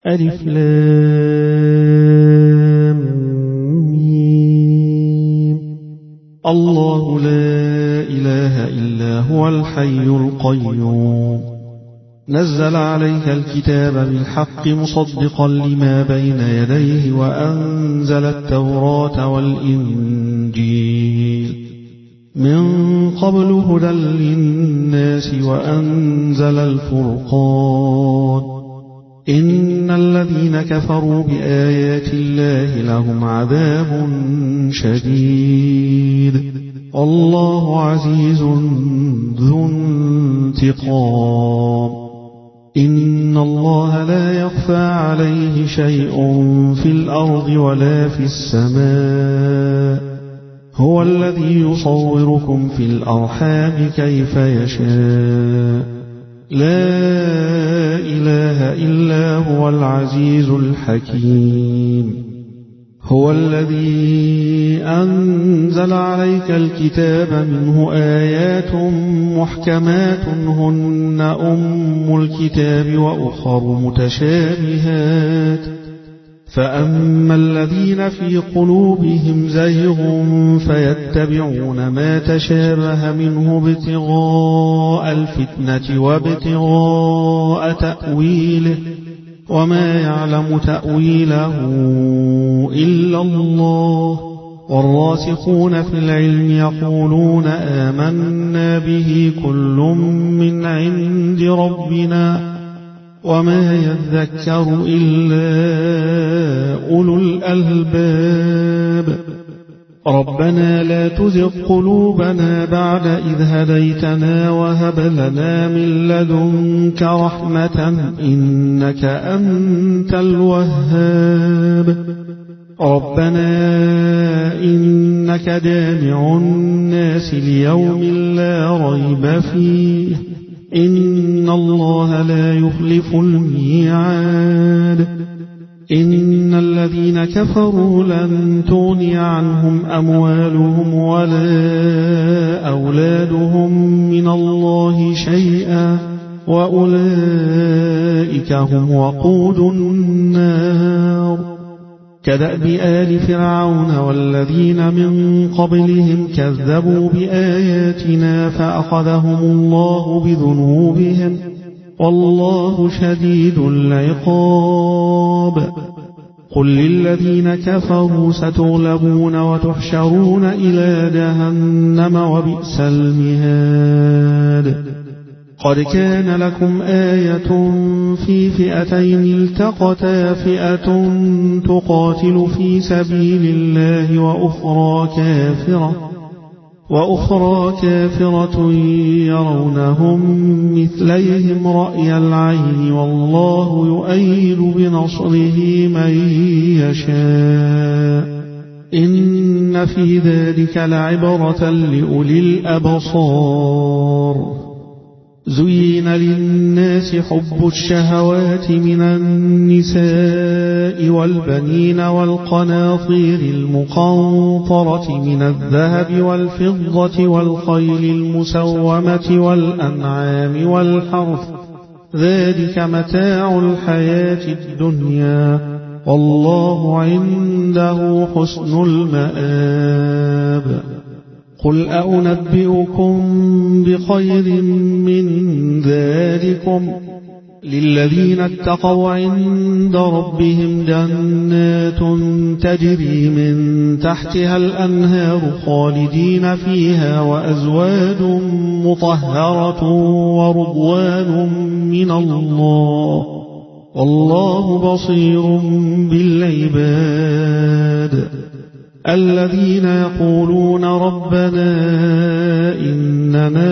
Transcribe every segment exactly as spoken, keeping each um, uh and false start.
ألف لام ميم. الله لا إله إلا هو الحي القيوم نزل عليك الكتاب بالحق مصدقا لما بين يديه وأنزل التوراة والإنجيل من قبل هدى للناس وأنزل الفرقان إن الذين كفروا بآيات الله لهم عذاب شديد الله عزيز ذو انتقام إن الله لا يخفى عليه شيء في الأرض ولا في السماء هو الذي يصوركم في الأرحام كيف يشاء لا إله إلا هو العزيز الحكيم هو الذي أنزل عليك الكتاب منه آيات محكمات هن أم الكتاب وأخر متشابهات فأما الذين في قلوبهم زيغ فيتبعون ما تشابه منه ابتغاء الفتنة وابتغاء تأويله وما يعلم تأويله إلا الله والراسخون في العلم يقولون آمنا به كل من عند ربنا وما يذكر إلا أولو الألباب ربنا لا تزغ قلوبنا بعد إذ هديتنا وهب لنا من لدنك رحمة إنك أنت الوهاب ربنا إنك جامع الناس ليوم لا ريب فيه إن الله لا يخلف الميعاد إن الذين كفروا لن تغني عنهم أموالهم ولا أولادهم من الله شيئا وأولئك هم وقود النار كدأب آل فرعون والذين من قبلهم كذبوا بآياتنا فأخذهم الله بذنوبهم والله شديد العقاب قل للذين كفروا ستغلبون وتحشرون إلى جهنم وبئس المهاد قد كان لكم آية في فئتين التقتا فئة تقاتل في سبيل الله وأخرى كافرة وأخرى كافرة يرونهم مثليهم رأي العين والله يؤيد بنصره من يشاء إن في ذلك لعبرة لأولي الأبصار زين للناس حب الشهوات من النساء والبنين والقناطير المقنطرة من الذهب والفضة والخيل المسومة والأنعام والحرث ذلك متاع الحياة الدنيا والله عنده حسن المآب قل أنبئكم بخير من ذلكم للذين اتقوا عند ربهم جنات تجري من تحتها الأنهار خالدين فيها وأزواج مطهرة ورضوان من الله والله بصير بالعباد الذين يقولون ربنا إننا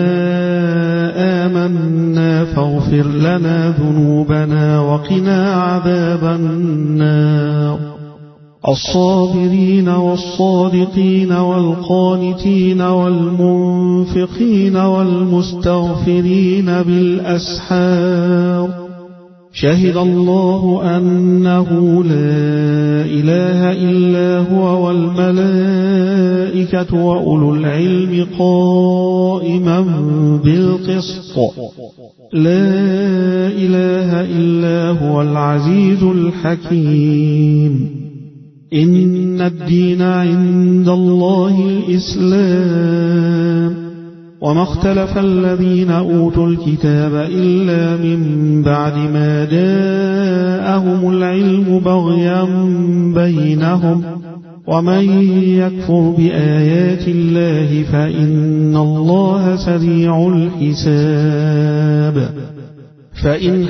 آمنا فاغفر لنا ذنوبنا وقنا عذاب النار الصابرين والصادقين والقانتين والمنفقين والمستغفرين بالأسحار شهد الله أنه لا إله إلا هو والملائكة الملائكة وأولو العلم قائما بالقسط لا إله إلا هو العزيز الحكيم إن الدين عند الله الإسلام وما اختلف الذين أوتوا الكتاب إلا من بعد ما جاءهم العلم بغيا بينهم ومن يكفر بآيات الله فإن الله سريع الحساب فإن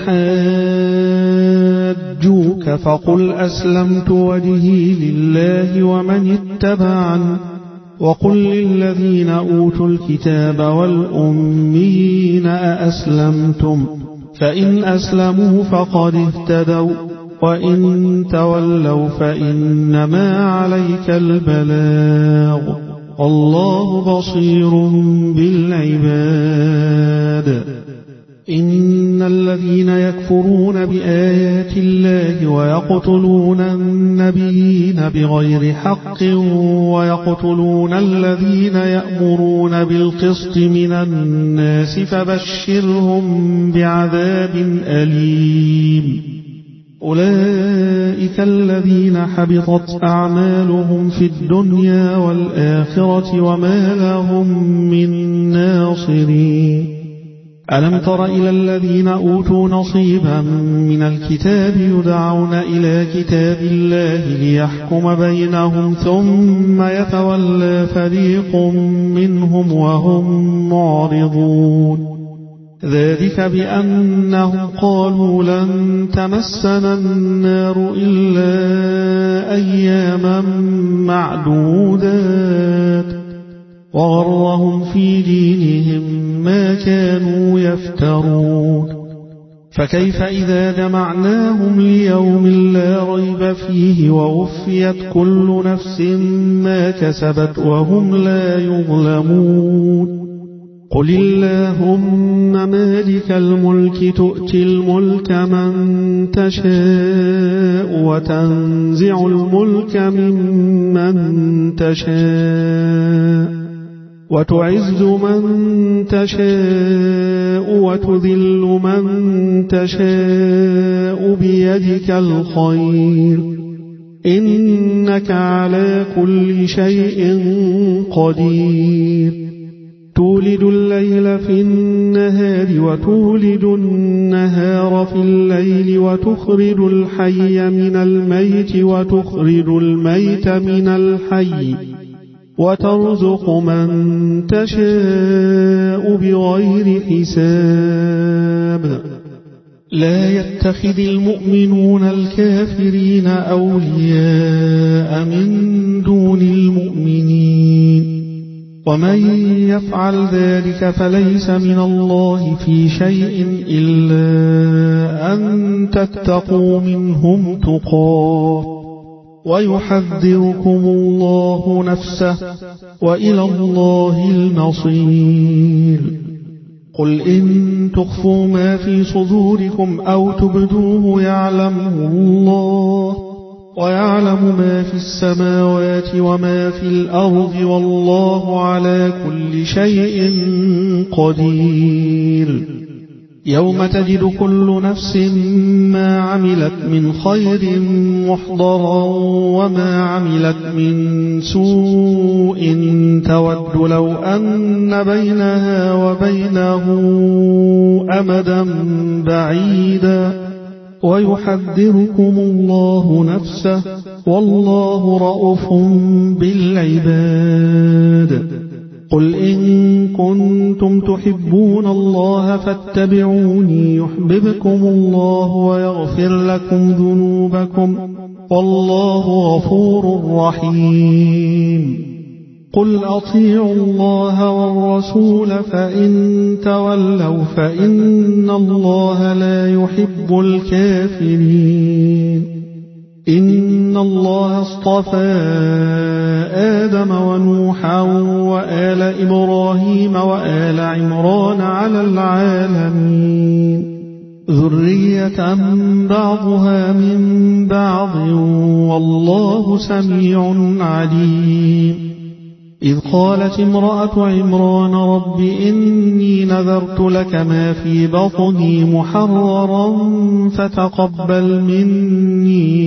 حاجوك فقل أسلمت وجهي لله ومن اتبعني وقل للذين أوتوا الكتاب والأميين أأسلمتم فإن أسلموا فقد اهتدوا وإن تولوا فإنما عليك البلاغ والله بصير بالعباد إن الذين يكفرون بآيات الله ويقتلون النبيين بغير حق ويقتلون الذين يأمرون بالقسط من الناس فبشرهم بعذاب أليم أولئك الذين حبطت أعمالهم في الدنيا والآخرة وما لهم من ناصرين ألم تر إلى الذين أوتوا نصيبا من الكتاب يدعون إلى كتاب الله ليحكم بينهم ثم يتولى فريق منهم وهم معرضون ذلك بأنهم قالوا لن تمسنا النار إلا أياما معدودات وغرهم في دينهم ما كانوا يفترون فكيف إذا جمعناهم ليوم لا ريب فيه ووفيت كل نفس ما كسبت وهم لا يظلمون قل اللهم مالك الملك تؤتي الملك من تشاء وتنزع الملك ممن تشاء وتعز من تشاء وتذل من تشاء بيدك الخير إنك على كل شيء قدير تولد الليل في النهار وتولد النهار في الليل وتخرج الحي من الميت وتخرج الميت من الحي وترزق من تشاء بغير حساب لا يتخذ المؤمنون الكافرين أولياء من دون المؤمنين ومن يفعل ذلك فليس من الله في شيء إلا أن تتقوا منهم تقاه ويحذركم الله نفسه وإلى الله المصير قل إن تخفوا ما في صدوركم أو تبدوه يعلمه الله ويعلم ما في السماوات وما في الأرض والله على كل شيء قدير يوم تجد كل نفس ما عملت من خير محضرا وما عملت من سوء تود لو أن بينها وبينه أمدا بعيدا ويحذركم الله نفسه والله رؤوف بالعباد قل إن كنتم تحبون الله فاتبعوني يحببكم الله ويغفر لكم ذنوبكم والله غفور رحيم قل أطيعوا الله والرسول فإن تولوا فإن الله لا يحب الكافرين إن الله اصطفى آدم ونوحا وآل إبراهيم وآل عمران على العالمين ذرية بعضها من بعض والله سميع عليم إذ قالت امرأة عمران رب إني نذرت لك ما في بطني محررا فتقبل مني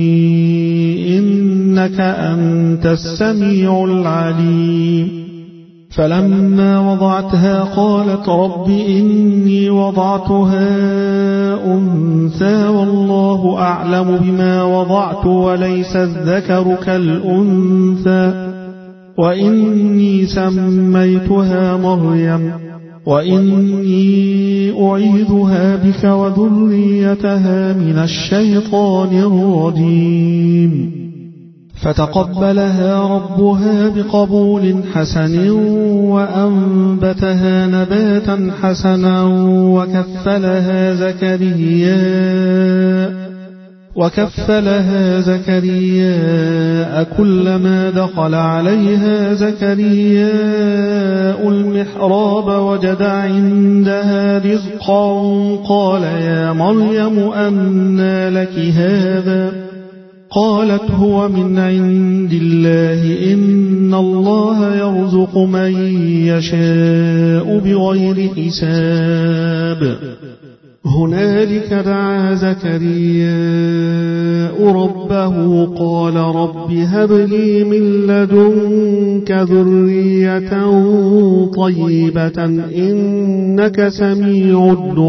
إنك أنت السميع العليم فلما وضعتها قالت رب إني وضعتها أنثى والله أعلم بما وضعت وليس الذكر كالأنثى وإني سميتها مريم وإني أعيذها بك وذريتها من الشيطان الرجيم فتقبلها ربها بقبول حسن وأنبتها نباتا حسنا وكفلها زكريا وكفلها زكريا كلما دخل عليها زكريا المحراب وجد عندها رزقا قال يا مريم أنى لك هذا قالت هو من عند الله إن الله يرزق من يشاء بغير حساب هنالك دعا زكرياء ربه قال رب هب لي من لدنك ذرية طيبة إنك سميع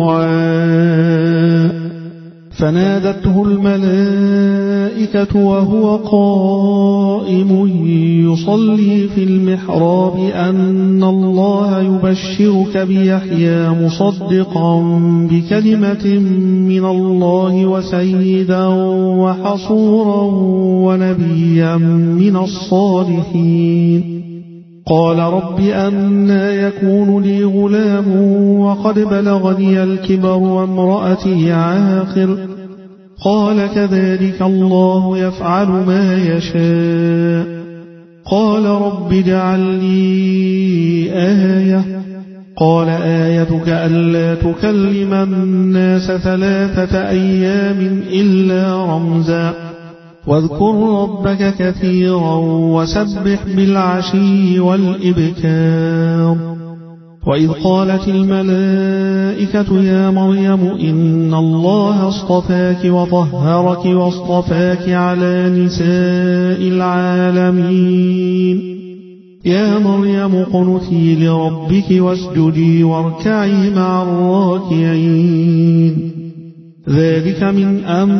الدعاء فنادته الملائكة وهو قائم يصلي في المحراب أن الله يبشرك بيحيى مصدقا بكلمة من الله وسيدا وحصورا ونبيا من الصالحين قال رب أنى يكون لي غلام وقد بلغني الكبر وامرأتي عاقر قال كذلك الله يفعل ما يشاء قال رب اجعل لي آية قال آيتك ألا تكلم الناس ثلاثة أيام إلا رمزا واذكر ربك كثيرا وسبح بالعشي والإبكار وإذ قالت الملائكة يا مريم إن الله اصطفاك وطهرك واصطفاك على نساء العالمين يا مريم قنتي لربك واسجدي واركعي مع الراكعين ذلك من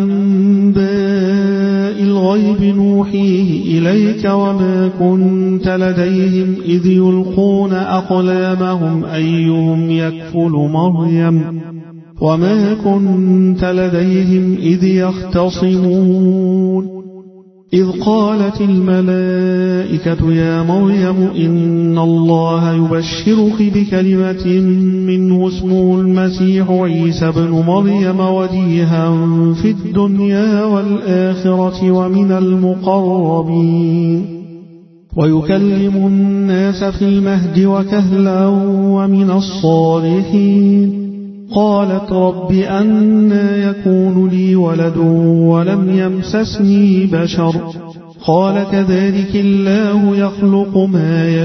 أنباء الغيب نوحيه إليك وما كنت لديهم إذ يلقون أقلامهم أيهم يكفل مريم وما كنت لديهم إذ يختصمون إذ قالت الملائكة يا مريم إن الله يبشرك بكلمة منه اسمه المسيح عيسى بن مريم وجيها في الدنيا والآخرة ومن المقربين ويكلم الناس في المهد وكهلا ومن الصالحين قالت رب أنى يكون لي ولد ولم يمسسني بشر قال كذلك الله يخلق ما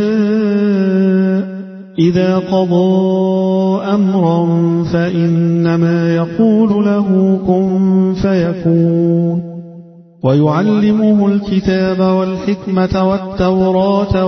يشاء إذا قضى أمرا فإنما يقول له كن فيكون ويعلمه الكتاب والحكمة والتوراة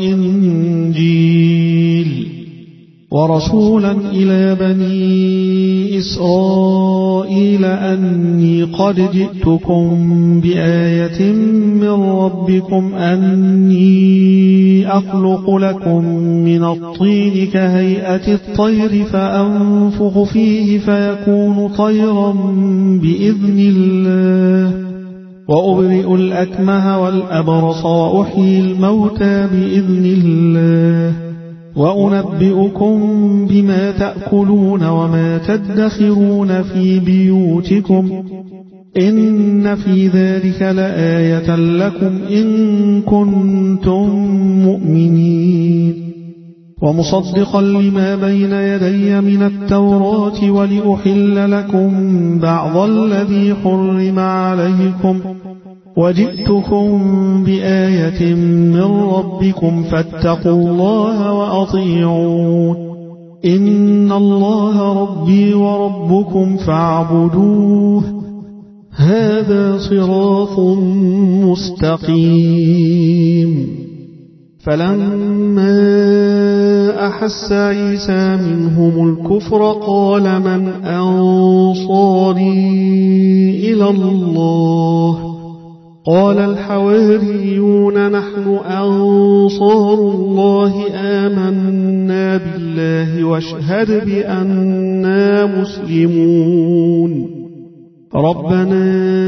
والإنجيل ورسولا إلى بني إسرائيل أني قد جئتكم بآية من ربكم أني أخلق لكم من الطين كهيئة الطير فأنفخ فيه فيكون طيرا بإذن الله وأبرئ الأكمه والأبرص وأحيي الموتى بإذن الله وأنبئكم بما تأكلون وما تدخرون في بيوتكم إن في ذلك لآية لكم إن كنتم مؤمنين ومصدقا لما بين يدي من التوراة ولأحل لكم بعض الذي حرم عليكم وجئتكم بآية من ربكم فاتقوا الله وأطيعون إن الله ربي وربكم فاعبدوه هذا صراط مستقيم. فلما أحس عيسى منهم الكفر قال من أنصاري إلى الله قال الحواريون نحن أنصار الله آمنا بالله واشهد بأننا مسلمون. ربنا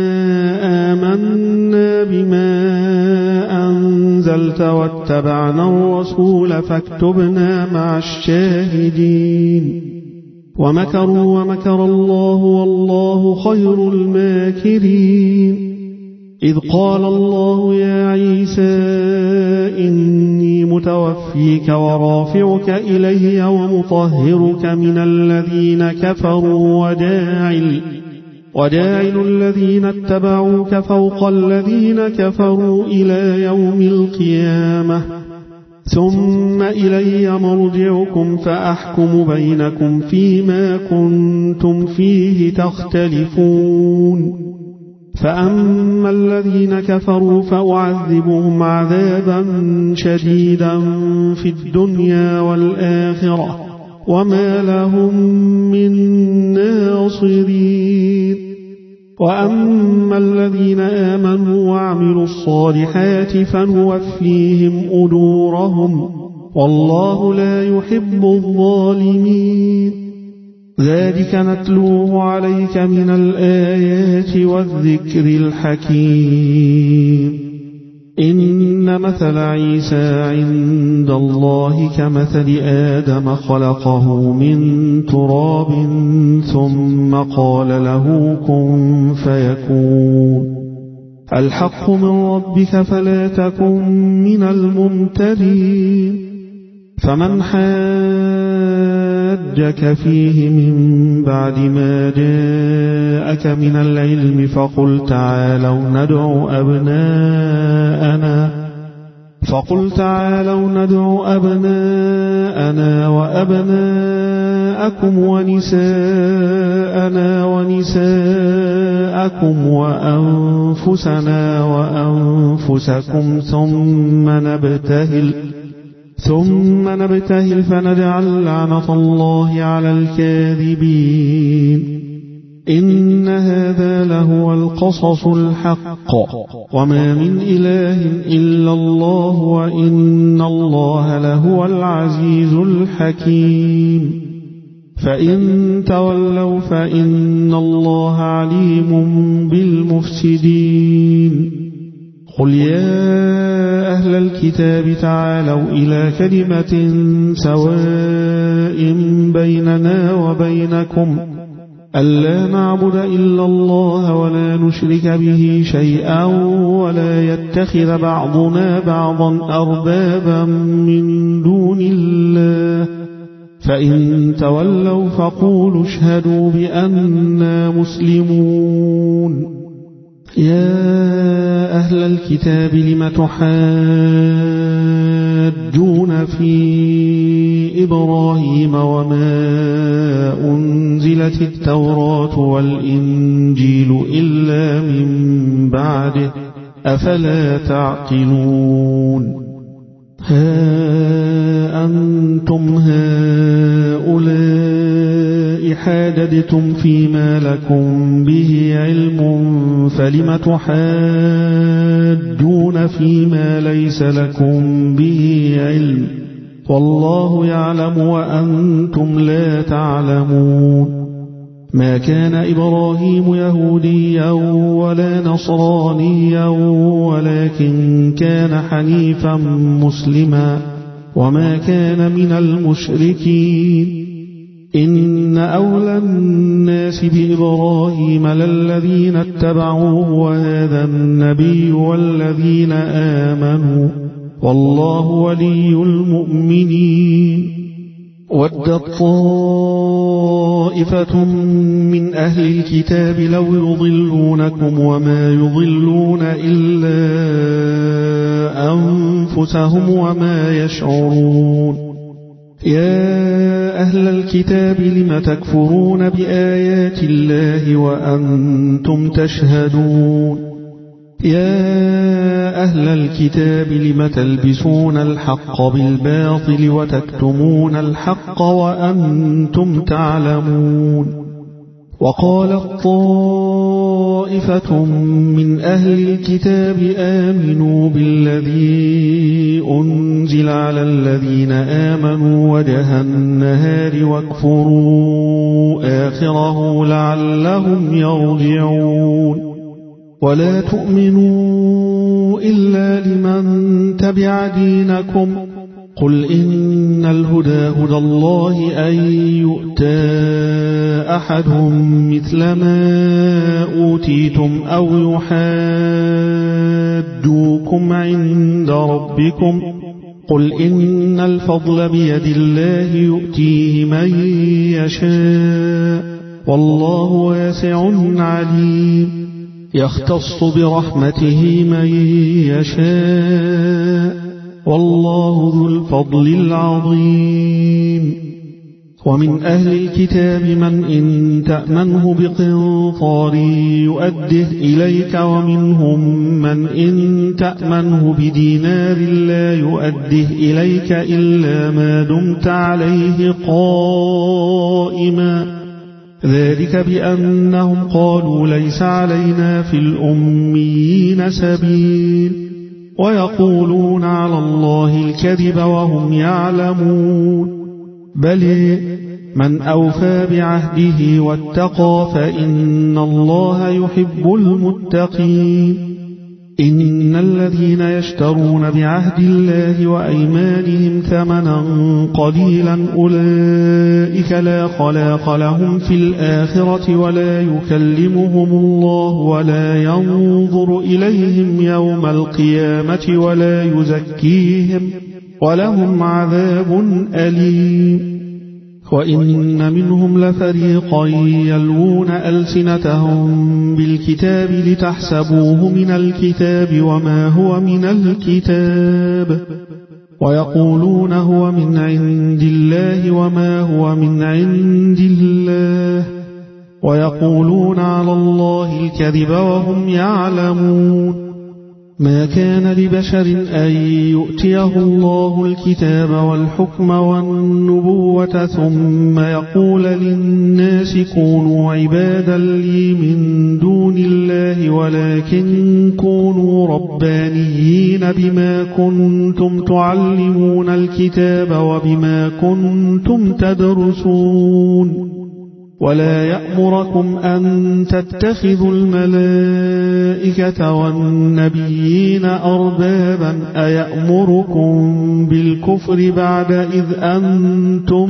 آمنا بما أنزلت واتبعنا الرسول فاكتبنا مع الشاهدين. ومكروا ومكر الله والله خير الماكرين. إذ قال الله يا عيسى إني متوفيك ورافعك إلي ومطهرك من الذين كفروا وداعل وداعل الذين اتبعوك فوق الذين كفروا إلى يوم القيامة ثم إلي مرجعكم فأحكم بينكم فيما كنتم فيه تختلفون. فأما الذين كفروا فأعذبهم عذابا شديدا في الدنيا والآخرة وما لهم من ناصرين. وأما الذين آمنوا وعملوا الصالحات فنوفيهم أجورهم والله لا يحب الظالمين. ذلك نتلوه عليك من الآيات والذكر الحكيم. إن مثل عيسى عند الله كمثل آدم خلقه من تراب ثم قال له كن فيكون. الحق من ربك فلا تكن من الممترين. فمن حاجك فيه من بعد ما جاءك من العلم فقل تعالوا ندعو أبناءنا فقل تعالوا ندعو أبناءنا وأبناءكم ونساءنا ونساءكم وأنفسنا وأنفسكم ثم نبتهل ثم نبتهل فنجعل لعنة الله على الكاذبين. إن هذا لهو القصص الحق وما من إله إلا الله وإن الله لهو العزيز الحكيم. فإن تولوا فإن الله عليم بالمفسدين. قل يا أهل الكتاب تعالوا إلى كلمة سواء بيننا وبينكم ألا نعبد إلا الله ولا نشرك به شيئا ولا يتخذ بعضنا بعضا أربابا من دون الله فإن تولوا فقولوا اشهدوا بأننا مسلمون. يا أهل الكتاب لم تحاجون في إبراهيم وما أنزلت التوراة والإنجيل إلا من بعده أفلا تعقلون. ها أنتم هؤلاء حاججتم فيما لكم به علم فلم تحاجون فيما ليس لكم به علم والله يعلم وأنتم لا تعلمون. ما كان إبراهيم يهوديا ولا نصرانيا ولكن كان حنيفا مسلما وما كان من المشركين. إن أولى الناس بإبراهيم للذين اتبعوه وهذا النبي والذين آمنوا والله ولي المؤمنين. ودت طائفة من أهل الكتاب لو يضلونكم وما يضلون إلا أنفسهم وما يشعرون يا أهل الكتاب لم تكفرون بآيات الله وأنتم تشهدون يا أهل الكتاب لم تلبسون الحق بالباطل وتكتمون الحق وأنتم تعلمون وقالت طائفة من أهل الكتاب آمنوا بالذي أنزل على الذين آمنوا وجه النهار واكفروا آخره لعلهم يرجعون ولا تؤمنوا إلا لمن تبع دينكم قل إن الهدى هدى الله أن يؤتى أحد مثل ما أوتيتم أو يحاجوكم عند ربكم قل إن الفضل بيد الله يؤتيه من يشاء والله واسع عليم يختص برحمته من يشاء والله ذو الفضل العظيم ومن أهل الكتاب من إن تأمنه بقنطار يؤده إليك ومنهم من إن تأمنه بدينار لا يؤده إليك إلا ما دمت عليه قائما ذلك بأنهم قالوا ليس علينا في الأميين سبيل ويقولون على الله الكذب وهم يعلمون بل من أوفى بعهده واتقى فإن الله يحب المتقين إن الذين يشترون بعهد الله وأيمانهم ثمنا قليلا أولئك لا خلاق لهم في الآخرة ولا يكلمهم الله ولا ينظر إليهم يوم القيامة ولا يزكيهم ولهم عذاب أليم وإن منهم لفريقا يلوون ألسنتهم بالكتاب لتحسبوه من الكتاب وما هو من الكتاب ويقولون هو من عند الله وما هو من عند الله ويقولون على الله الكذب وهم يعلمون ما كان لبشر أن يؤتيه الله الكتاب والحكم والنبوة ثم يقول للناس كونوا عبادا لي من دون الله ولكن كونوا ربانيين بما كنتم تعلمون الكتاب وبما كنتم تدرسون ولا يأمركم أن تتخذوا الملائكة والنبيين أربابا أيأمركم بالكفر بعد إذ أنتم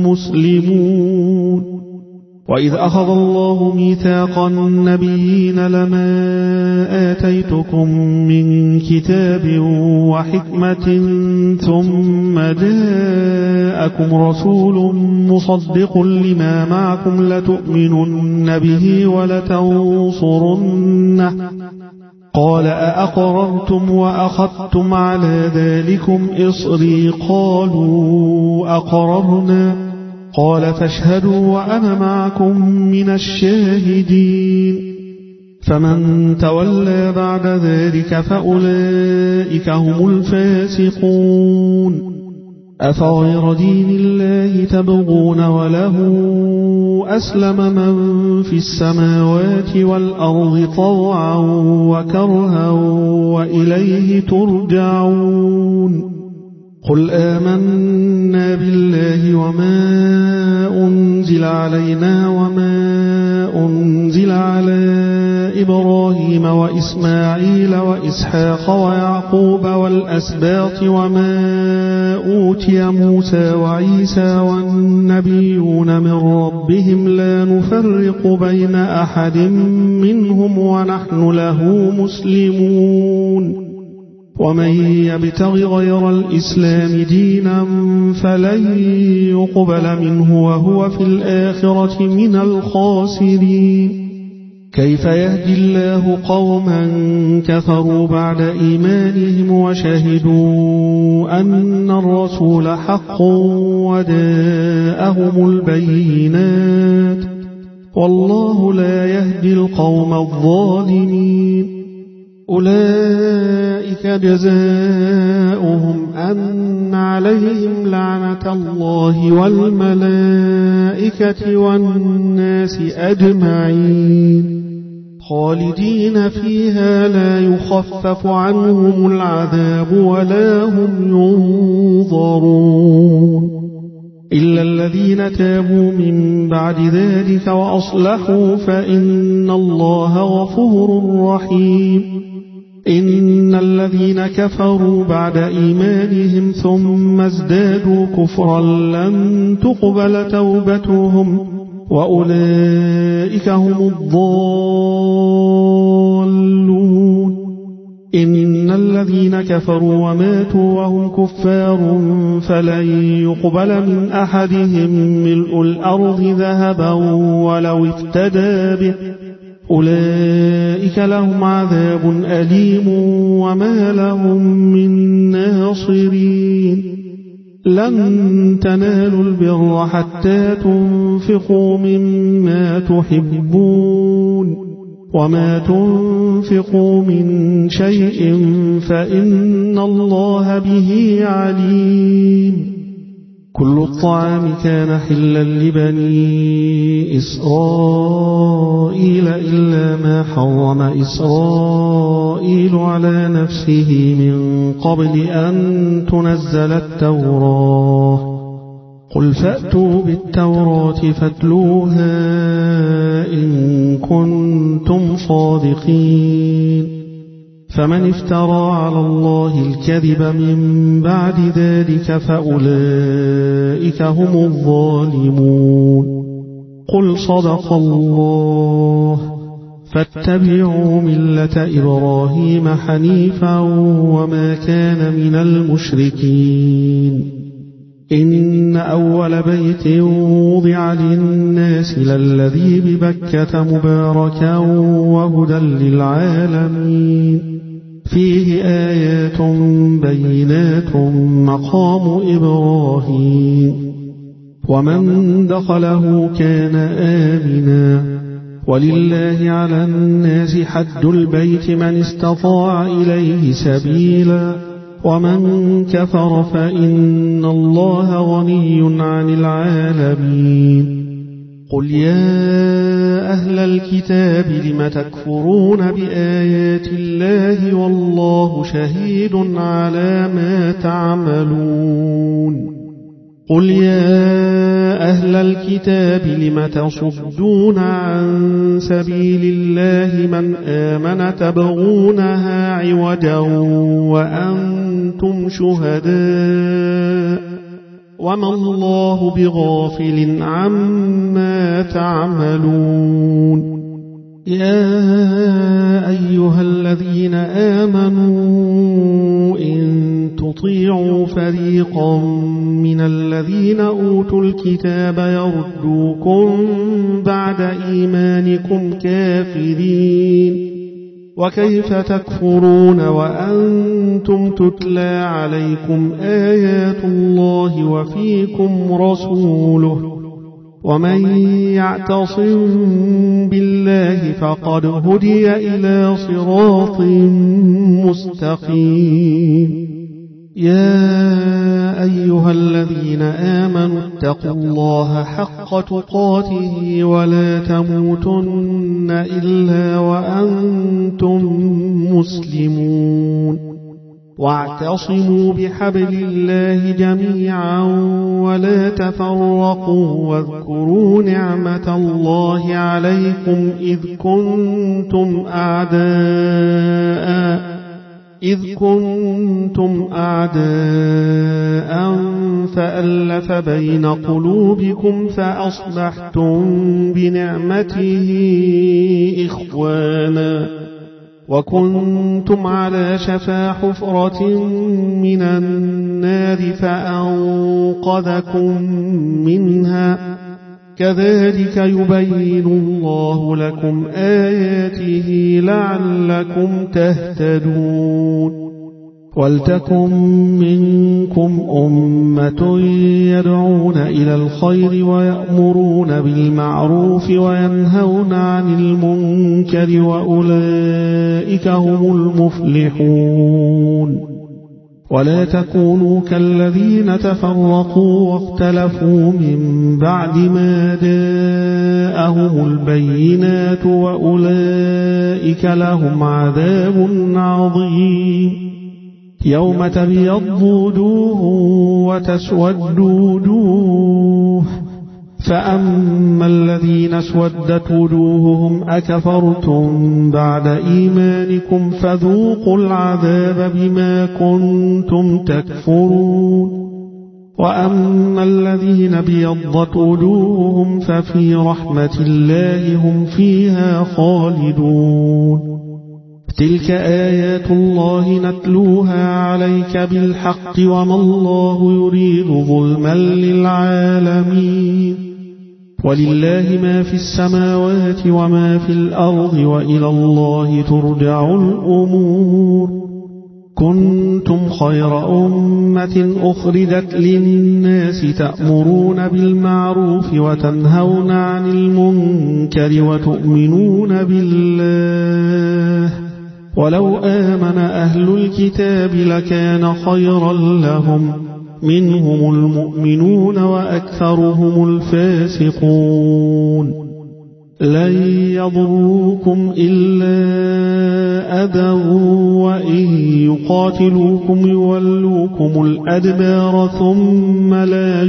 مسلمون وإذ أخذ الله ميثاق النبيين لما آتيتكم من كتاب وحكمة ثم جاءكم رسول مصدق لما معكم لتؤمنن به ولتنصرنه قال أأقررتم وأخذتم على ذلكم إصري قالوا أقررنا قال فاشهدوا وأنا معكم من الشاهدين فمن تولى بعد ذلك فأولئك هم الفاسقون أفغير دين الله تبغون وله أسلم من في السماوات والأرض طوعا وكرها وإليه ترجعون قل آمنا بالله وما أنزل علينا وما أنزل على إبراهيم وإسماعيل وإسحاق ويعقوب والأسباط وما أوتي موسى وعيسى والنبيون من ربهم لا نفرق بين أحد منهم ونحن له مسلمون ومن يبتغ غير الإسلام دينا فلن يقبل منه وهو في الآخرة من الخاسرين. كيف يهدي الله قوما كفروا بعد إيمانهم وشهدوا أن الرسول حق وجاءهم البينات والله لا يهدي القوم الظالمين. أولئك جزاؤهم أن عليهم لعنة الله والملائكة والناس أجمعين خالدين فيها لا يخفف عنهم العذاب ولا هم ينظرون إلا الذين تابوا من بعد ذلك وأصلحوا فإن الله غفور رحيم. إن الذين كفروا بعد إيمانهم ثم ازدادوا كفرا لن تقبل توبتهم وأولئك هم الضالون. إن الذين كفروا وماتوا وهم كفار فلن يقبل من أحدهم ملء الأرض ذهبا ولو افتدى به أولئك لهم عذاب أليم وما لهم من ناصرين. لن تنالوا البر حتى تنفقوا مما تحبون وما تنفقوا من شيء فإن الله به عليم. كل الطعام كان حلا لبني إسرائيل إلا ما حرم إسرائيل على نفسه من قبل أن تنزل التوراة. قل فأتوا بالتوراة فاتلوها إن كنتم صادقين. فمن افترى على الله الكذب من بعد ذلك فأولئك هم الظالمون. قل صدق الله فاتبعوا ملة إبراهيم حنيفا وما كان من المشركين. إن أول بيت وضع للناس للذي ببكة مباركا وهدى للعالمين فيه آيات بينات مقام إبراهيم ومن دخله كان آمنا ولله على الناس حج البيت من استطاع إليه سبيلا ومن كفر فإن الله غني عن العالمين. قل يا أهل الكتاب لم تكفرون بآيات الله والله شهيد على ما تعملون. قل يا أهل الكتاب لم تصدون عن سبيل الله من آمن تبغونها عوجا وأنتم شهداء وما الله بغافل عما تعملون. يا أيها الذين آمنوا إن تطيعوا فريقا من الذين أوتوا الكتاب يردوكم بعد إيمانكم كافرين وكيف تكفرون وأنتم تتلى عليكم آيات الله وفيكم رسوله ومن يعتصم بالله فقد هدي إلى صراط مستقيم. يا أيها الذين آمنوا اتقوا الله حق تقاته ولا تموتن إلا وأنتم مسلمون واعتصموا بحبل الله جميعا ولا تفرقوا واذكروا نعمة الله عليكم إذ كنتم أعداء إذ كنتم أعداء فألف بين قلوبكم فأصبحتم بنعمته إخوانا وكنتم على شفا حفرة من النار فأنقذكم منها كذلك يبين الله لكم آياته لعلكم تهتدون ولتكن منكم أمة يدعون إلى الخير ويأمرون بالمعروف وينهون عن المنكر وأولئك هم المفلحون ولا تكونوا كالذين تفرقوا واختلفوا من بعد ما جاءهم البينات وأولئك لهم عذاب عظيم يوم تبيض وجوه وتسود وجوه فأما الذين اسودت وجوههم أكفرتم بعد إيمانكم فذوقوا العذاب بما كنتم تكفرون وأما الذين ابيضت وجوههم ففي رحمة الله هم فيها خالدون تلك آيات الله نتلوها عليك بالحق وما الله يريد ظلما للعالمين ولله ما في السماوات وما في الأرض وإلى الله ترجع الأمور كنتم خير أمة أخرجت للناس تأمرون بالمعروف وتنهون عن المنكر وتؤمنون بالله ولو آمن أهل الكتاب لكان خيرا لهم منهم المؤمنون وأكثرهم الفاسقون لن يضروكم إلا أذى وإن يقاتلوكم يولوكم الأدبار ثم لا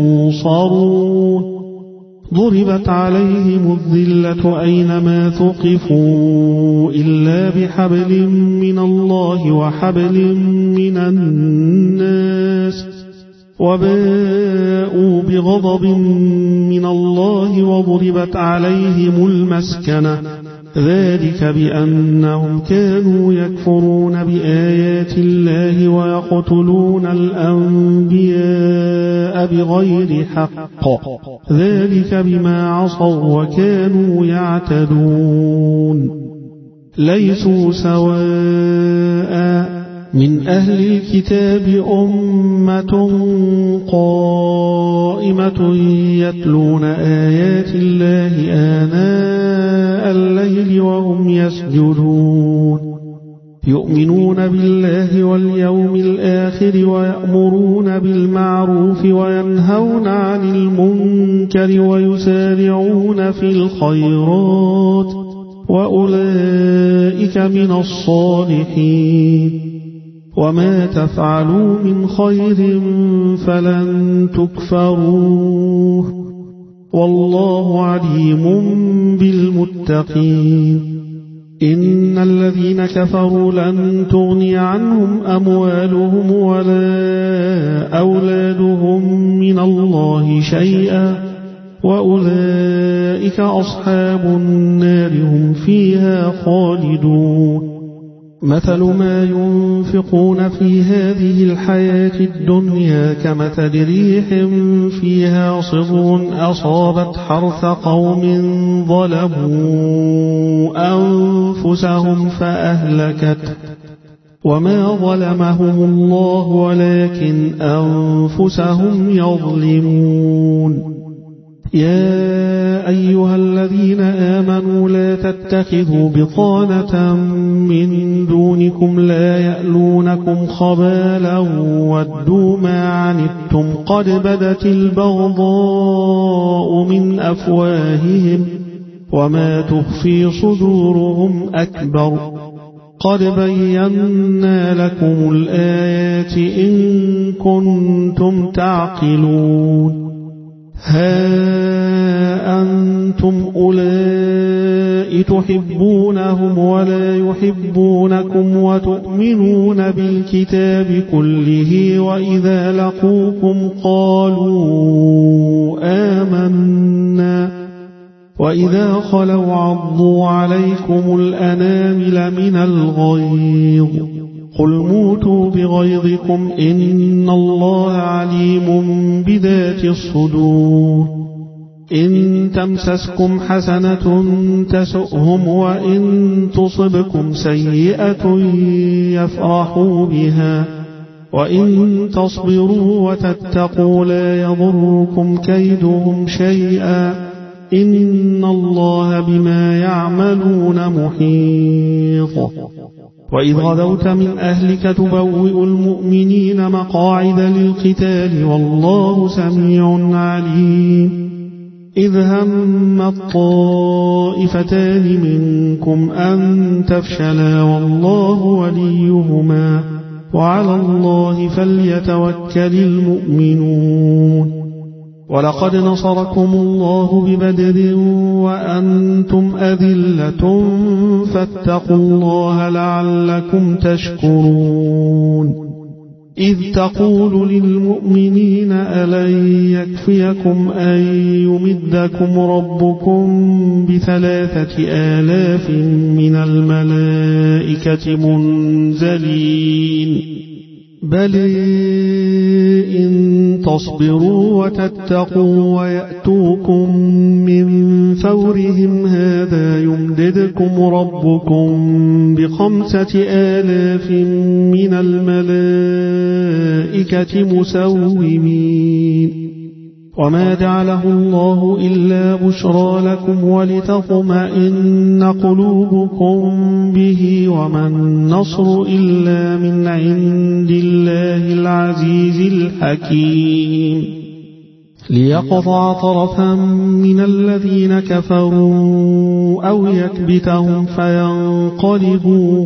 ينصرون ضربت عليهم الذلة أينما ثقفوا إلا بحبل من الله وحبل من الناس وباءوا بغضب من الله وضربت عليهم المسكنة ذلك بأنهم كانوا يكفرون بآيات الله ويقتلون الأنبياء بغير حق ذلك بما عصوا وكانوا يعتدون ليسوا سواء من أهل الكتاب أمة قائمة يتلون آيات الله آناء الليل وهم يسجدون يؤمنون بالله واليوم الآخر ويأمرون بالمعروف وينهون عن المنكر ويسارعون في الخيرات وأولئك من الصالحين وما تفعلوا من خير فلن تكفروه والله عليم بالمتقين إن الذين كفروا لن تغني عنهم أموالهم ولا أولادهم من الله شيئا وأولئك أصحاب النار هم فيها خالدون مثل ما ينفقون في هذه الحياة الدنيا كمثل ريح فيها صر أصابت حرث قوم ظلموا أنفسهم فأهلكت وما ظلمهم الله ولكن أنفسهم يظلمون يا أيها الذين آمنوا لا تتخذوا بطانة من دونكم لا يألونكم خبالا ودوا ما عنتم قد بدت البغضاء من أفواههم وما تخفي صدورهم أكبر قد بينا لكم الآيات إن كنتم تعقلون ها أنتم أولئك تحبونهم ولا يحبونكم وتؤمنون بالكتاب كله وإذا لقوكم قالوا آمنا وإذا خلوا عضوا عليكم الأنامل من الغيظ قل موتوا بغيظكم إن الله عليم بذات الصدور إن تمسسكم حسنة تسؤهم وإن تصبكم سيئة يفرحوا بها وإن تصبروا وتتقوا لا يضركم كيدهم شيئا إن الله بما يعملون محيط وإذ غدوت من أهلك تبوئ المؤمنين مقاعد للقتال والله سميع عليم إذ هم الطائفتان منكم أن تفشلا والله وليهما وعلى الله فليتوكل المؤمنون ولقد نصركم الله ببدر وأنتم أذلة فاتقوا الله لعلكم تشكرون إذ تقول للمؤمنين ألن يكفيكم أن يمدكم ربكم بثلاثة آلاف من الملائكة منزلين بل إن تصبروا وتتقوا ويأتوكم من فورهم هذا يمددكم ربكم بخمسة آلاف من الملائكة مسومين وما جعله الله إلا بشرى لكم ولتطمئن قلوبكم به وما النصر إلا من عند الله العزيز الحكيم ليقطع طرفا من الذين كفروا أو يكبتهم فينقلبوا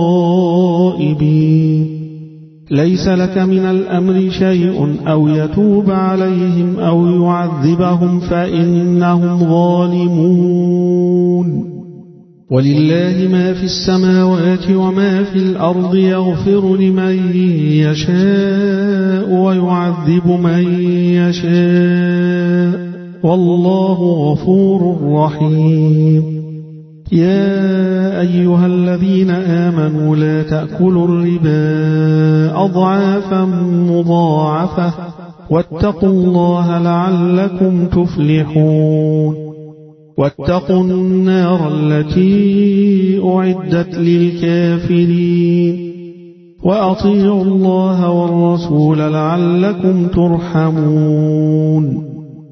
خائبين ليس لك من الأمر شيء أو يتوب عليهم أو يعذبهم فإنهم ظالمون ولله ما في السماوات وما في الأرض يغفر لمن يشاء ويعذب من يشاء والله غفور رحيم يا أيها الذين آمنوا لا تأكلوا الربا أضعافا مضاعفة واتقوا الله لعلكم تفلحون واتقوا النار التي أعدت للكافرين وأطيعوا الله والرسول لعلكم ترحمون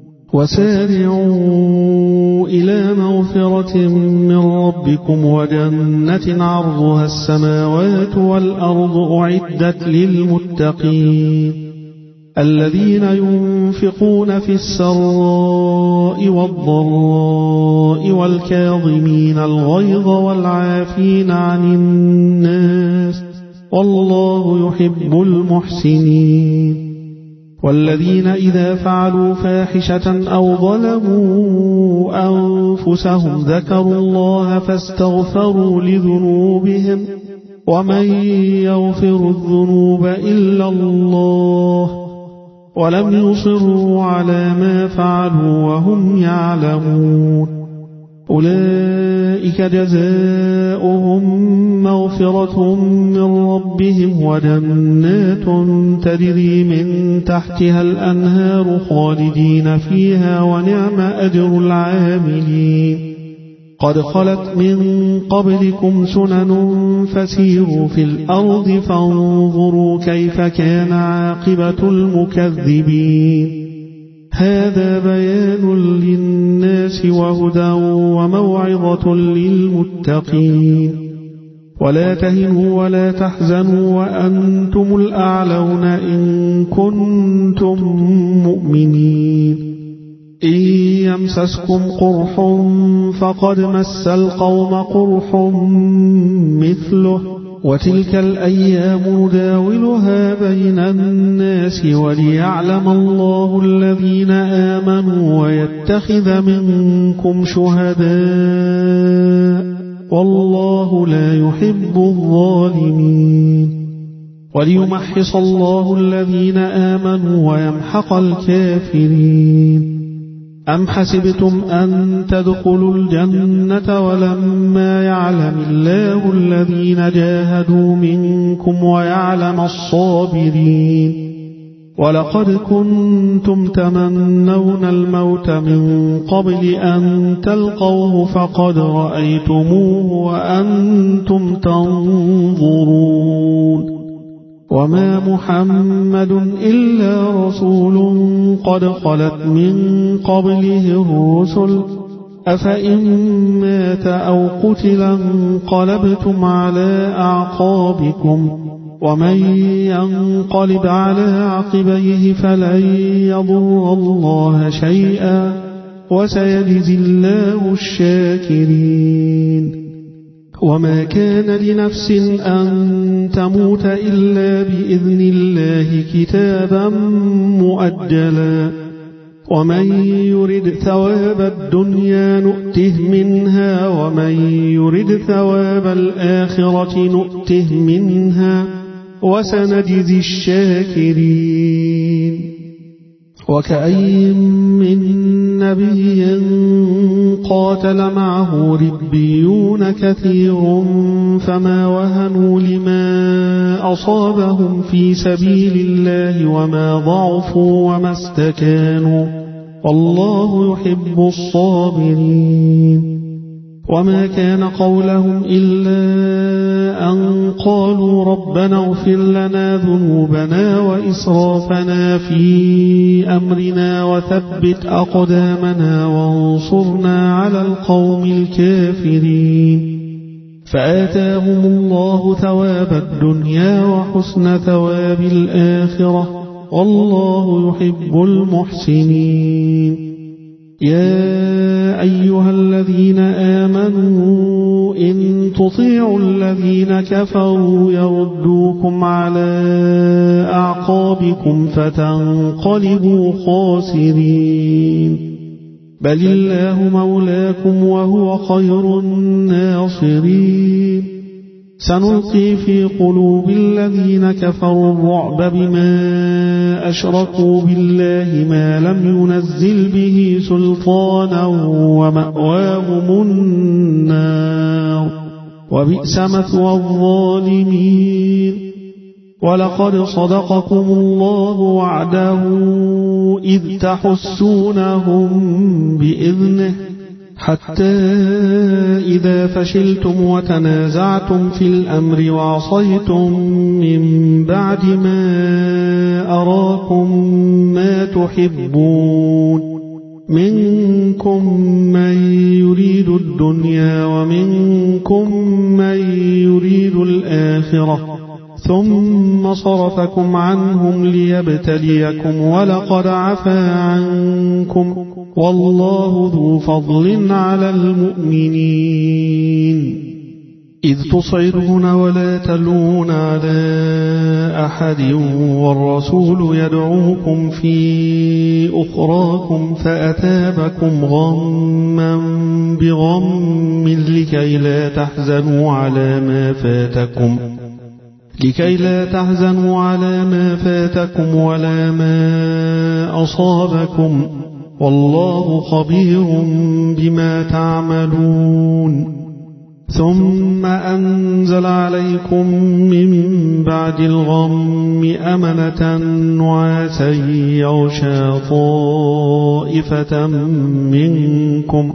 وسارعوا إلى مغفرة من ربكم وجنة عرضها السماوات والأرض أعدت للمتقين الذين ينفقون في السراء والضراء والكاظمين الغيظ والعافين عن الناس والله يحب المحسنين والذين إذا فعلوا فاحشة أو ظلموا أنفسهم ذكروا الله فاستغفروا لذنوبهم ومن يغفر الذنوب إلا الله ولم يصروا على ما فعلوا وهم يعلمون أولئك جزاؤهم مغفرة من ربهم وجنات تجري من تحتها الأنهار خالدين فيها ونعم أجر العاملين قد خلت من قبلكم سنن فسيروا في الأرض فانظروا كيف كان عاقبة المكذبين هذا بيان للناس وهدى وموعظة للمتقين ولا تهنوا ولا تحزنوا وأنتم الأعلون إن كنتم مؤمنين إن يمسسكم قرح فقد مس القوم قرح مثله وتلك الأيام نداولها بين الناس وليعلم الله الذين آمنوا ويتخذ منكم شهداء والله لا يحب الظالمين وليمحص الله الذين آمنوا ويمحق الكافرين أم حسبتم أن تدخلوا الجنة ولما يعلم الله الذين جاهدوا منكم ويعلم الصابرين ولقد كنتم تمنون الموت من قبل أن تلقوه فقد رأيتموه وأنتم تنظرون وما محمد إلا رسول قد خلت من قبله الرسل أفإن مات أو قتل انقلبتم على أعقابكم ومن ينقلب على عقبيه فلن يضر الله شيئا وسيجزي الله الشاكرين وما كان لنفس أن تموت إلا بإذن الله كتابا مؤجلا ومن يرد ثواب الدنيا نؤته منها ومن يرد ثواب الآخرة نؤته منها وسنجزي الشاكرين وكأي من نبي قاتل معه ربيون كثير فما وهنوا لما أصابهم في سبيل الله وما ضعفوا وما استكانوا والله يحب الصابرين وما كان قولهم إلا أن قالوا ربنا اغفر لنا ذنوبنا وإسرافنا في أمرنا وثبت أقدامنا وانصرنا على القوم الكافرين فآتاهم الله ثواب الدنيا وحسن ثواب الآخرة والله يحب المحسنين يا أيها الذين آمنوا إن تطيعوا الذين كفروا يردوكم على أعقابكم فتنقلبوا خاسرين بل الله مولاكم وهو خير الناصرين سنلقي في قلوب الذين كفروا الرعب بما أشركوا بالله ما لم ينزل به سلطانا ومأواهم النار وبئس مثوى الظالمين ولقد صدقكم الله وعده إذ تحسونهم بإذنه حتى إذا فشلتم وتنازعتم في الأمر وعصيتم من بعد ما أراكم ما تحبون منكم من يريد الدنيا ومنكم من يريد الآخرة ثم صرفكم عنهم ليبتليكم ولقد عفا عنكم والله ذو فضل على المؤمنين إذ تصعدون ولا تلون على أحد والرسول يدعوكم في أخراكم فأتابكم غما بغم لكي لا تحزنوا على ما فاتكم لكي لا تحزنوا على ما فاتكم ولا ما أصابكم والله خبير بما تعملون ثم أنزل عليكم من بعد الغم أمنة نعاسا يغشى طائفة منكم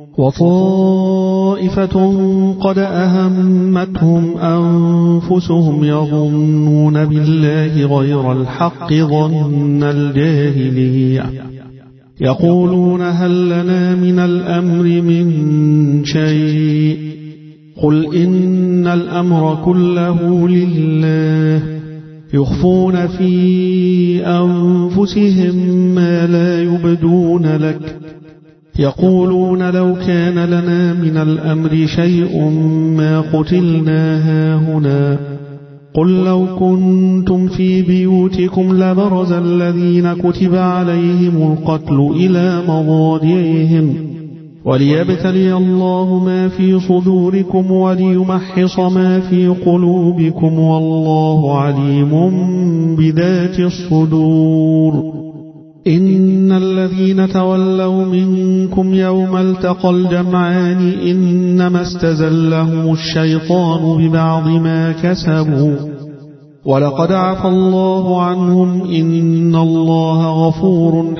وطائفة قد أهمتهم أنفسهم يظنون بالله غير الحق ظن الجاهلية يقولون هل لنا من الأمر من شيء قل إن الأمر كله لله يخفون في أنفسهم ما لا يبدون لك يقولون لو كان لنا من الأمر شيء ما قتلنا هاهنا قل لو كنتم في بيوتكم لبرز الذين كتب عليهم القتل إلى مضاجعهم وليبتلي الله ما في صدوركم وليمحص ما في قلوبكم والله عليم بذات الصدور إن الذين تولوا منكم يوم التقى الجمعان إنما استزلهم الشيطان ببعض ما كسبوا ولقد عفى الله عنهم إن الله غفور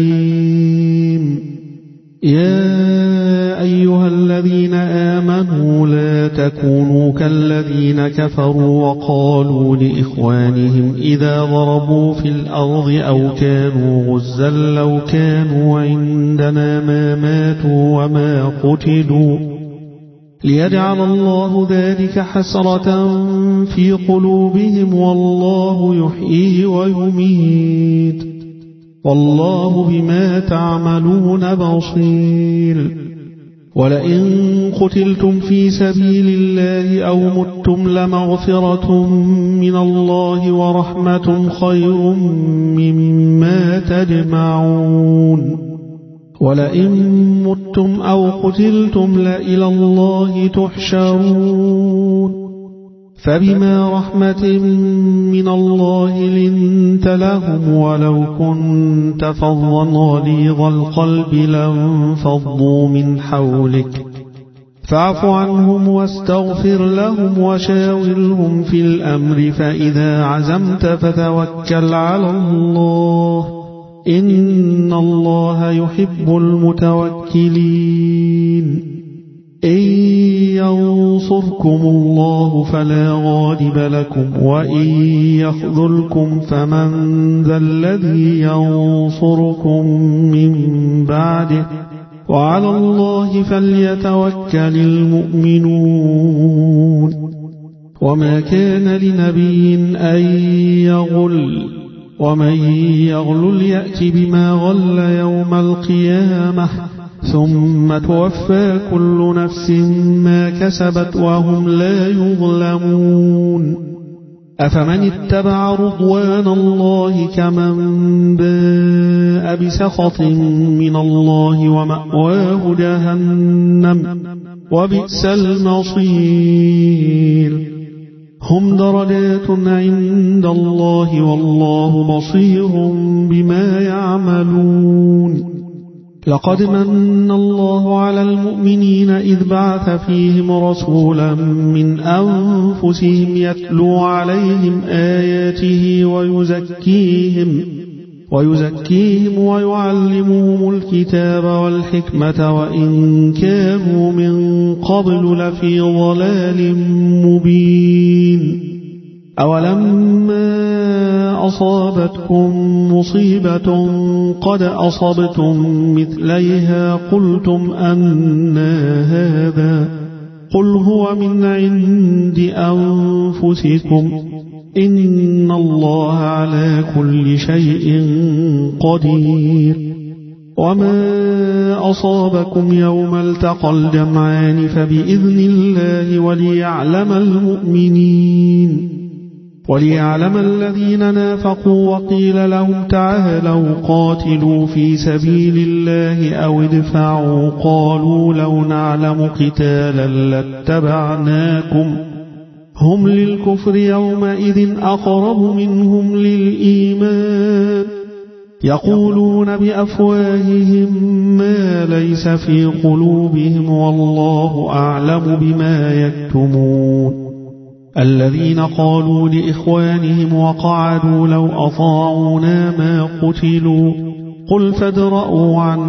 حليم. يا أيها الذين آمنوا لا تكونوا كالذين كفروا وقالوا لإخوانهم إذا ضربوا في الأرض أو كانوا غزا لو كانوا عندنا ما ماتوا وما قتلوا ليجعل الله ذلك حسرة في قلوبهم والله يحيي ويميت والله بما تعملون بصير. ولئن قتلتم في سبيل الله أو متم لمغفرة من الله ورحمة خير مما تجمعون. ولئن متم أو قتلتم لإلى الله تحشرون. فبما رحمة من الله لنت لهم ولو كنت فظا غليظ القلب لانفضوا من حولك فاعف عنهم واستغفر لهم وشاورهم في الأمر فإذا عزمت فتوكل على الله إن الله يحب المتوكلين. إن ينصركم الله فلا غالب لكم وإن يخذلكم فمن ذا الذي ينصركم من بعده وعلى الله فليتوكل المؤمنون. وما كان لنبي أن يغل ومن يغلل يأت بما غل يوم القيامة ثم توفى كل نفس ما كسبت وهم لا يظلمون. أفمن اتبع رضوان الله كمن باء بسخط من الله ومأواه جهنم وبئس المصير. هم درجات عند الله والله بصير بما يعملون. لقد من الله على المؤمنين إذ بعث فيهم رسولا من أنفسهم يتلو عليهم آياته ويزكيهم ويزكيهم ويعلمهم الكتاب والحكمة وإن كانوا من قبل لفي ضلال مبين. أولما أصابتكم مصيبة قد أصبتم مثليها قلتم أنى هذا قل هو من عند أنفسكم إن الله على كل شيء قدير. وما أصابكم يوم التقى الجمعان فبإذن الله وليعلم المؤمنين وليعلم الذين نافقوا وقيل لهم تعالوا قاتلوا في سبيل الله أو ادفعوا قالوا لو نعلم قتالا لاتبعناكم هم للكفر يومئذ أقرب منهم للإيمان يقولون بأفواههم ما ليس في قلوبهم والله أعلم بما يكتمون. الذين قالوا لإخوانهم وقعدوا لو أطاعونا ما قتلوا قل فادرءوا عن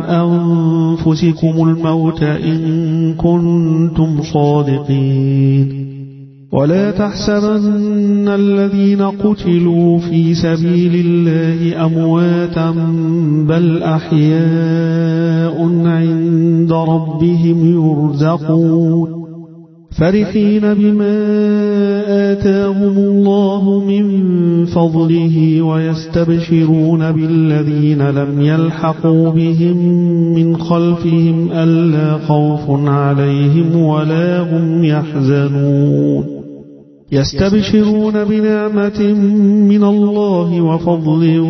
أنفسكم الموت إن كنتم صادقين. ولا تحسبن الذين قتلوا في سبيل الله أمواتا بل أحياء عند ربهم يرزقون فرحين بما آتاهم الله من فضله ويستبشرون بالذين لم يلحقوا بهم من خلفهم ألا خوف عليهم ولا هم يحزنون يستبشرون بنعمة من الله وفضل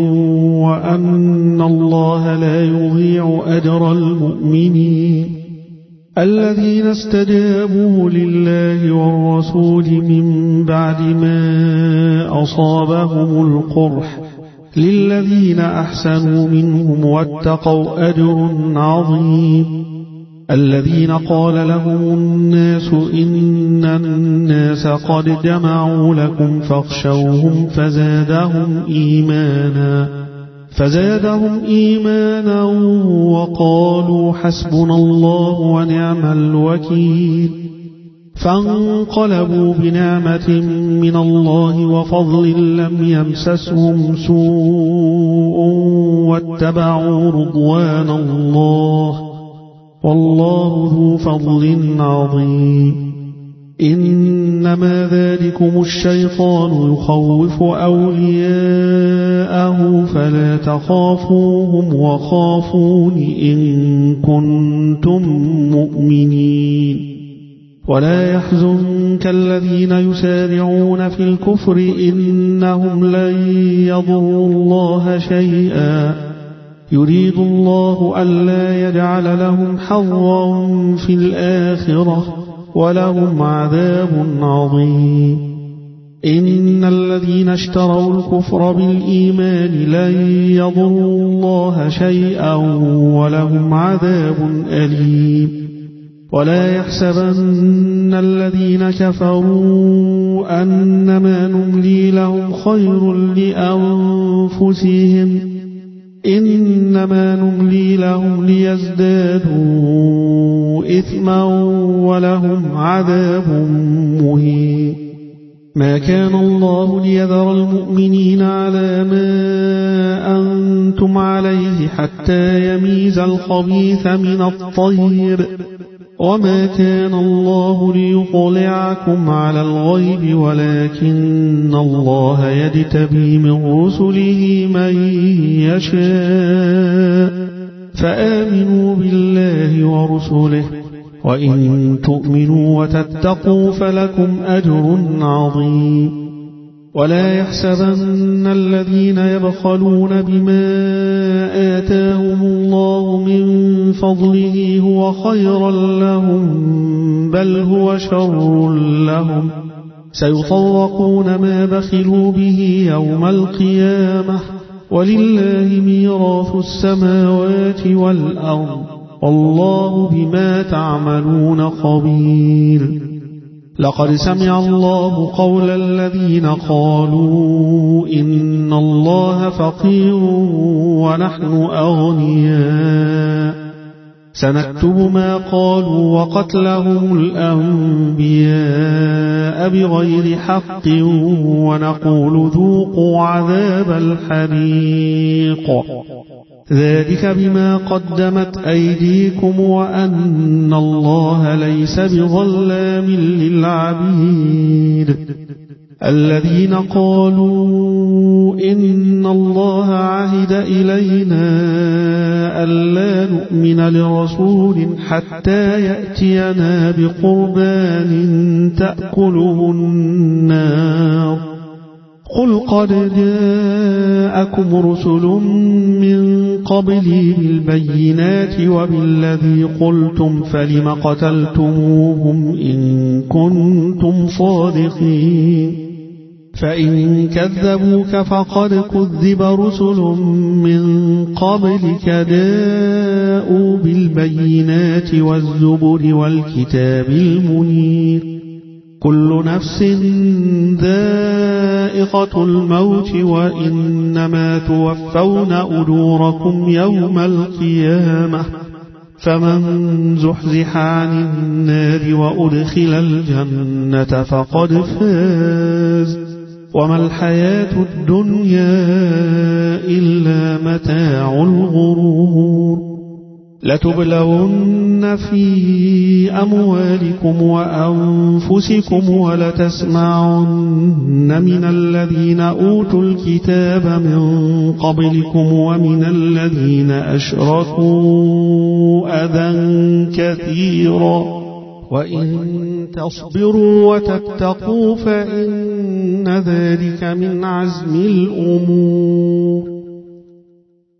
وأن الله لا يضيع أجر المؤمنين الذين استجابوا لله والرسول من بعد ما أصابهم القرح للذين أحسنوا منهم واتقوا أجر عظيم الذين قال لهم الناس إن الناس قد جمعوا لكم فاخشوهم فزادهم إيمانا فزادهم إيمانا وقالوا حسبنا الله ونعم الوكيل فانقلبوا بنعمة من الله وفضل لم يمسسهم سوء واتبعوا رضوان الله والله ذو فضل عظيم إنما ذلكم الشيطان يخوف أولياءه فلا تخافوهم وخافون إن كنتم مؤمنين ولا يحزنك الذين يسارعون في الكفر إنهم لن يضروا الله شيئا يريد الله ألا يجعل لهم حظا في الآخرة ولهم عذاب عظيم إن الذين اشتروا الكفر بالإيمان لن يضروا الله شيئا ولهم عذاب أليم ولا يحسبن الذين كفروا أنما نملي لهم خير لأنفسهم إنما نملي لهم ليزدادوا إثما ولهم عذاب مهين ما كان الله ليذر المؤمنين على ما أنتم عليه حتى يميز الخبيث من الطيب وما كان الله ليطلعكم على الغيب ولكن الله يجتبي من رسله من يشاء فآمنوا بالله ورسله وإن تؤمنوا وتتقوا فلكم أجر عظيم ولا يحسبن الذين يبخلون بما آتاهم الله من فضله هو خيرا لهم بل هو شر لهم سيطوقون ما بخلوا به يوم القيامة ولله ميراث السماوات والأرض والله بما تعملون خبير لقد سمع الله قول الذين قالوا إن الله فقير ونحن أغنياء سنكتب ما قالوا وقتلهم الأنبياء بغير حق ونقول ذوقوا عذاب الحريق ذلك بما قدمت أيديكم وأن الله ليس بظلام للعبيد الذين قالوا إن الله عهد إلينا ألا نؤمن لرسول حتى يأتينا بقربان تأكله النار قل قد جاءكم رسل من قبلي بالبينات وبالذي قلتم فلم قتلتموهم إن كنتم صادقين فإن كذبوك فقد كذب رسل من قبلك جاءوا بالبينات والزبر والكتاب المنير كل نفس ذائقة الموت وإنما توفون أجوركم يوم القيامة فمن زحزح عن النار وأدخل الجنة فقد فاز وما الحياة الدنيا إلا متاع الغرور لتبلون في أموالكم وأنفسكم ولتسمعن من الذين أوتوا الكتاب من قبلكم ومن الذين أشركوا أذى كثيرا وإن تصبروا وتتقوا فإن ذلك من عزم الأمور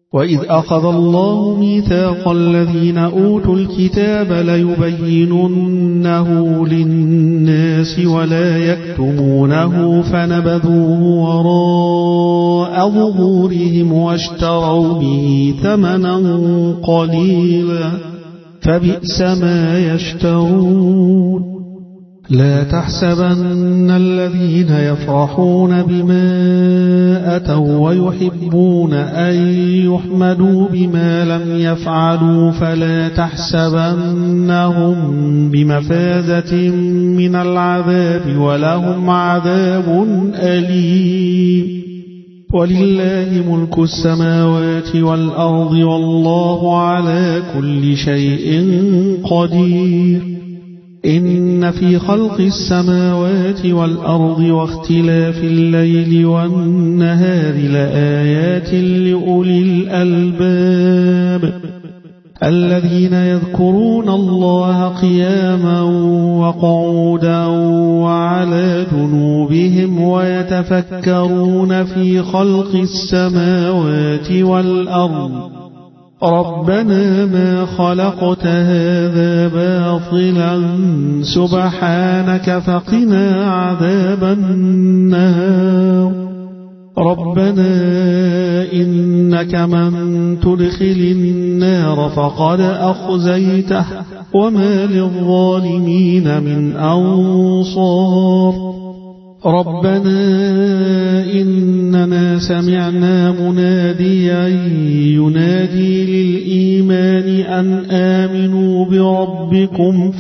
وإذ أخذ الله ميثاق الذين أوتوا الكتاب ليبيننه للناس ولا يكتمونه فنبذوه وراء ظهورهم واشتروا به ثمنا قليلا فبئس ما يشترون لا تحسبن الذين يفرحون بما أتوا ويحبون أن يحمدوا بما لم يفعلوا فلا تحسبنهم بمفازة من العذاب ولهم عذاب أليم ولله ملك السماوات والأرض والله على كل شيء قدير إن في خلق السماوات والأرض واختلاف الليل والنهار لآيات لأولي الألباب الذين يذكرون الله قياما وقعودا وعلى جنوبهم ويتفكرون في خلق السماوات والأرض ربنا ما خلقت هذا باطلا سبحانك فقنا عذاب النار ربنا إنك من تدخل النار فقد أخزيته وما للظالمين من أنصار ربنا إننا سمعنا مناديا ينادي للإيمان أن آمنوا بربكم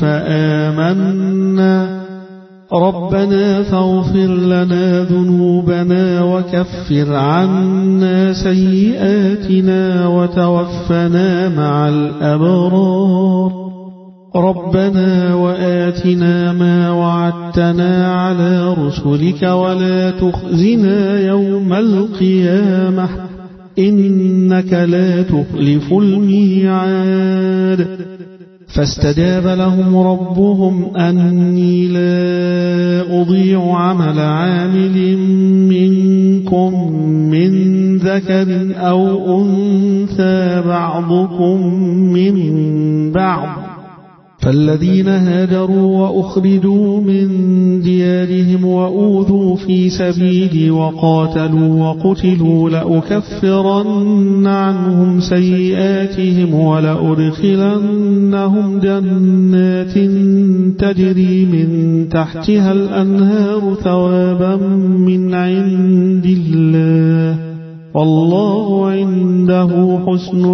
فآمنا ربنا فاغفر لنا ذنوبنا وكفر عنا سيئاتنا وتوفنا مع الأبرار ربنا وآتنا ما وعدتنا على رسلك ولا تخزنا يوم القيامة إنك لا تخلف الميعاد فاستجاب لهم ربهم أني لا أضيع عمل عامل منكم من ذكر أو أنثى بعضكم من بعض فالذين هاجروا وأخرجوا من ديارهم وأوذوا في سبيلي وقاتلوا وقتلوا لأكفرن عنهم سيئاتهم ولأدخلنهم جنات تجري من تحتها الأنهار ثوابا من عند الله والله عنده حسن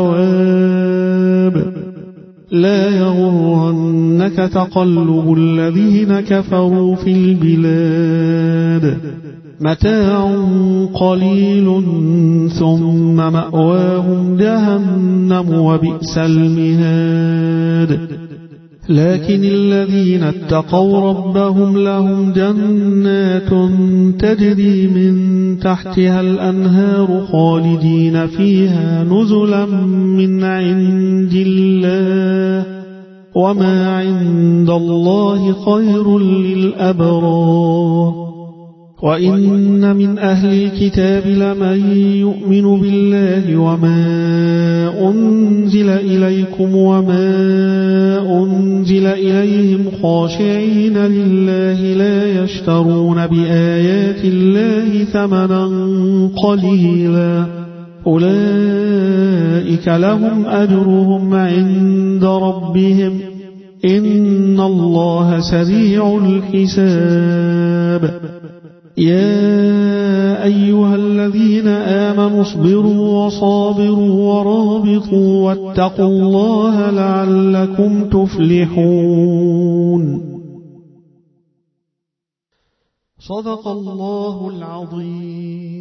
الثواب لا يغرنك تقلب الذين كفروا في البلاد متاع قليل ثم مأواهم جهنم وبئس المهاد لكن الذين اتقوا ربهم لهم جنات تجري من تحتها الأنهار خالدين فيها نزلا من عند الله وما عند الله خير للأبرار وإن من أهل الكتاب لمن يؤمن بالله وما أنزل إليكم وما أنزل إليهم خاشعين لله لا يشترون بآيات الله ثمنا قليلا أولئك لهم أجرهم عند ربهم إن الله سريع الحساب يا أيها الذين آمنوا اصبروا وصابروا ورابطوا واتقوا الله لعلكم تفلحون صدق الله العظيم.